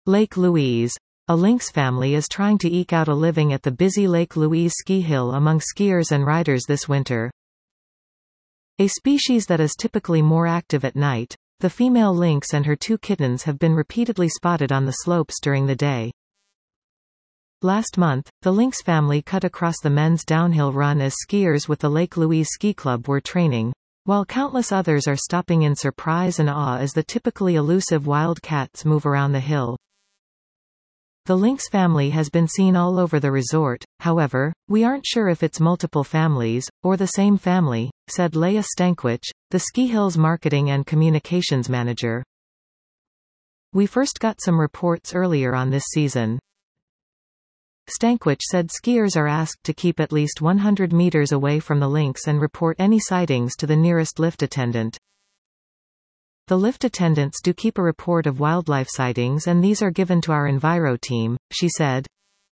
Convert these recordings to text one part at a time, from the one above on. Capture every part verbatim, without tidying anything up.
Lake Louise. A lynx family is trying to eke out a living at the busy Lake Louise ski hill among skiers and riders this winter. A species that is typically more active at night, the female lynx and her two kittens have been repeatedly spotted on the slopes during the day. Last month, the lynx family cut across the men's downhill run as skiers with the Lake Louise Ski Club were training, while countless others are stopping in surprise and awe as the typically elusive wild cats move around the hill. The lynx family has been seen all over the resort, however, we aren't sure if it's multiple families, or the same family, said Leah Stankwich, the Ski Hills marketing and communications manager. We first got some reports earlier on this season. Stankwich said skiers are asked to keep at least one hundred meters away from the lynx and report any sightings to the nearest lift attendant. The lift attendants do keep a report of wildlife sightings and these are given to our Enviro team, she said.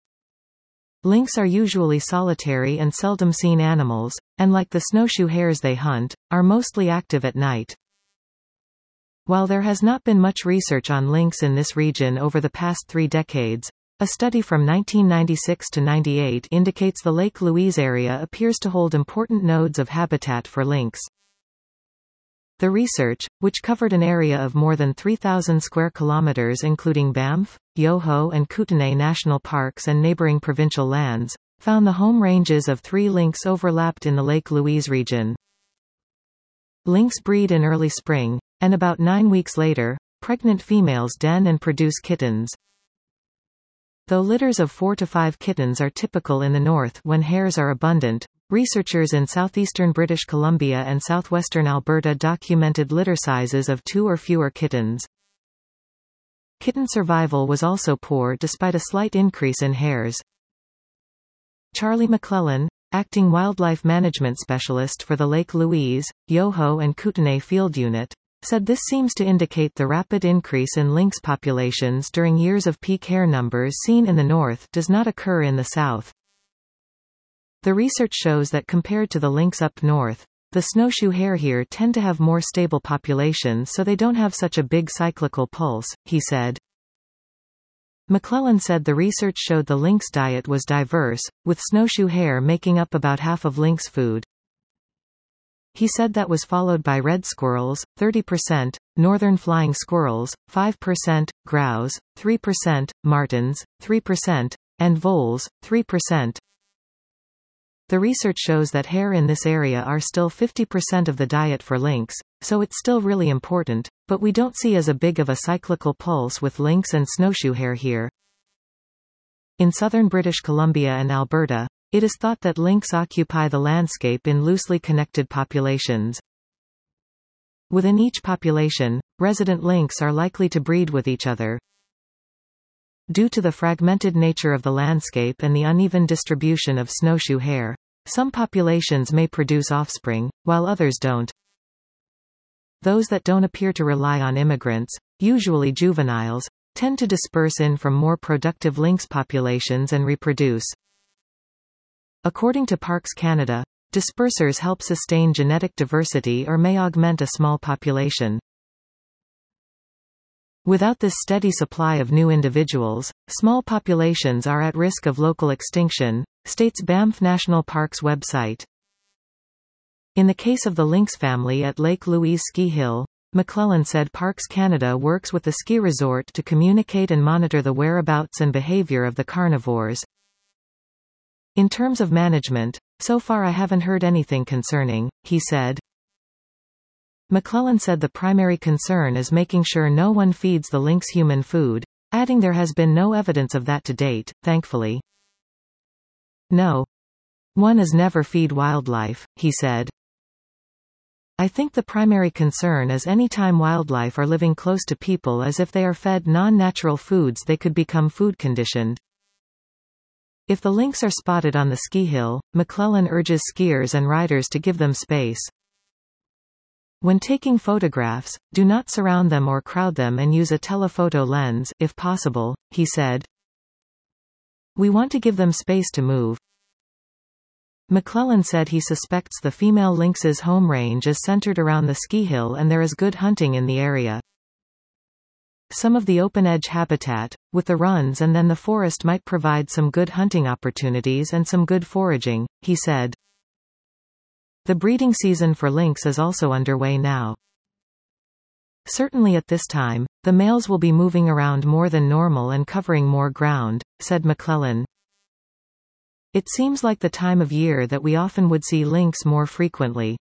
Lynx are usually solitary and seldom seen animals, and like the snowshoe hares they hunt, are mostly active at night. While there has not been much research on lynx in this region over the past three decades, a study from nineteen ninety-six to ninety-eight indicates the Lake Louise area appears to hold important nodes of habitat for lynx. The research, which covered an area of more than three thousand square kilometers including Banff, Yoho and Kootenay National Parks and neighboring provincial lands, found the home ranges of three lynx overlapped in the Lake Louise region. Lynx breed in early spring, and about nine weeks later, pregnant females den and produce kittens. Though litters of four to five kittens are typical in the north when hares are abundant, researchers in southeastern British Columbia and southwestern Alberta documented litter sizes of two or fewer kittens. Kitten survival was also poor despite a slight increase in hares. Charlie McClellan, acting wildlife management specialist for the Lake Louise, Yoho and Kootenay Field Unit, said this seems to indicate the rapid increase in lynx populations during years of peak hare numbers seen in the north does not occur in the south. The research shows that compared to the lynx up north, the snowshoe hare here tend to have more stable populations so they don't have such a big cyclical pulse, he said. McClellan said the research showed the lynx diet was diverse, with snowshoe hare making up about half of lynx food. He said that was followed by red squirrels, thirty percent, northern flying squirrels, five percent, grouse, three percent, martens, three percent, and voles, three percent. The research shows that hare in this area are still fifty percent of the diet for lynx, so it's still really important, but we don't see as a big of a cyclical pulse with lynx and snowshoe hare here. In southern British Columbia and Alberta, it is thought that lynx occupy the landscape in loosely connected populations. Within each population, resident lynx are likely to breed with each other. Due to the fragmented nature of the landscape and the uneven distribution of snowshoe hare, some populations may produce offspring, while others don't. Those that don't appear to rely on immigrants, usually juveniles, tend to disperse in from more productive lynx populations and reproduce. According to Parks Canada, dispersers help sustain genetic diversity or may augment a small population. Without this steady supply of new individuals, small populations are at risk of local extinction, states Banff National Park's website. In the case of the lynx family at Lake Louise Ski Hill, McClellan said Parks Canada works with the ski resort to communicate and monitor the whereabouts and behavior of the carnivores. In terms of management, so far I haven't heard anything concerning, he said. McClellan said the primary concern is making sure no one feeds the lynx human food, adding there has been no evidence of that to date, thankfully. No. One is never feed wildlife, he said. I think the primary concern is any time wildlife are living close to people as if they are fed non-natural foods they could become food conditioned. If the lynx are spotted on the ski hill, McClellan urges skiers and riders to give them space. When taking photographs, do not surround them or crowd them and use a telephoto lens, if possible, he said. We want to give them space to move. McClellan said he suspects the female lynx's home range is centered around the ski hill and there is good hunting in the area. some of the open-edge habitat, with the runs, and then the forest might provide some good hunting opportunities and some good foraging, he said. The breeding season for lynx is also underway now. Certainly at this time, the males will be moving around more than normal and covering more ground, said McClellan. It seems like the time of year that we often would see lynx more frequently.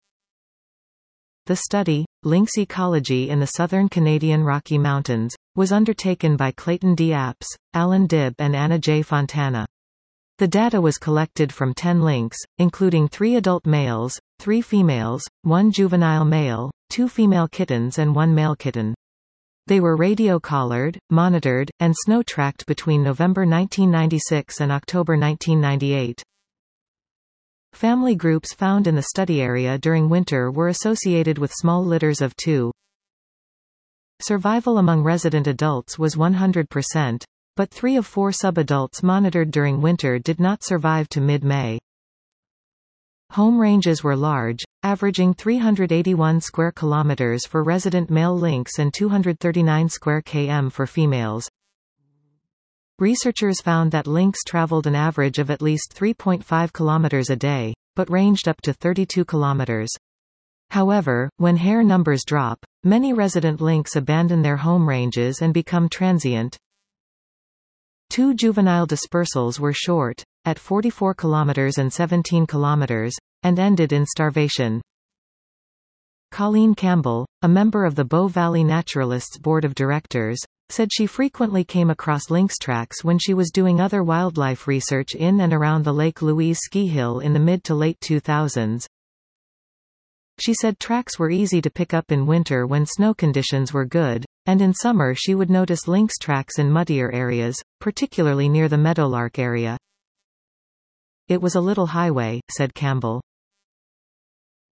The study, Lynx Ecology in the Southern Canadian Rocky Mountains, was undertaken by Clayton D. Apps, Alan Dibb and Anna J. Fontana. The data was collected from ten lynx, including three adult males, three females, one juvenile male, two female kittens and one male kitten. They were radio-collared, monitored, and snow-tracked between November nineteen ninety-six and October nineteen ninety-eight. Family groups found in the study area during winter were associated with small litters of two. Survival among resident adults was one hundred percent, but three of four subadults monitored during winter did not survive to mid-May. Home ranges were large, averaging three hundred eighty-one square kilometers for resident male lynx and two hundred thirty-nine square kilometers for females. Researchers found that lynx traveled an average of at least three point five kilometers a day, but ranged up to thirty-two kilometers. However, when hare numbers drop, many resident lynx abandon their home ranges and become transient. Two juvenile dispersals were short, at forty-four kilometers and seventeen kilometers, and ended in starvation. Colleen Campbell, a member of the Bow Valley Naturalists Board of Directors, said she frequently came across lynx tracks when she was doing other wildlife research in and around the Lake Louise ski hill in the mid to late two thousands. She said tracks were easy to pick up in winter when snow conditions were good, and in summer she would notice lynx tracks in muddier areas, particularly near the meadowlark area. It was a little highway, said Campbell.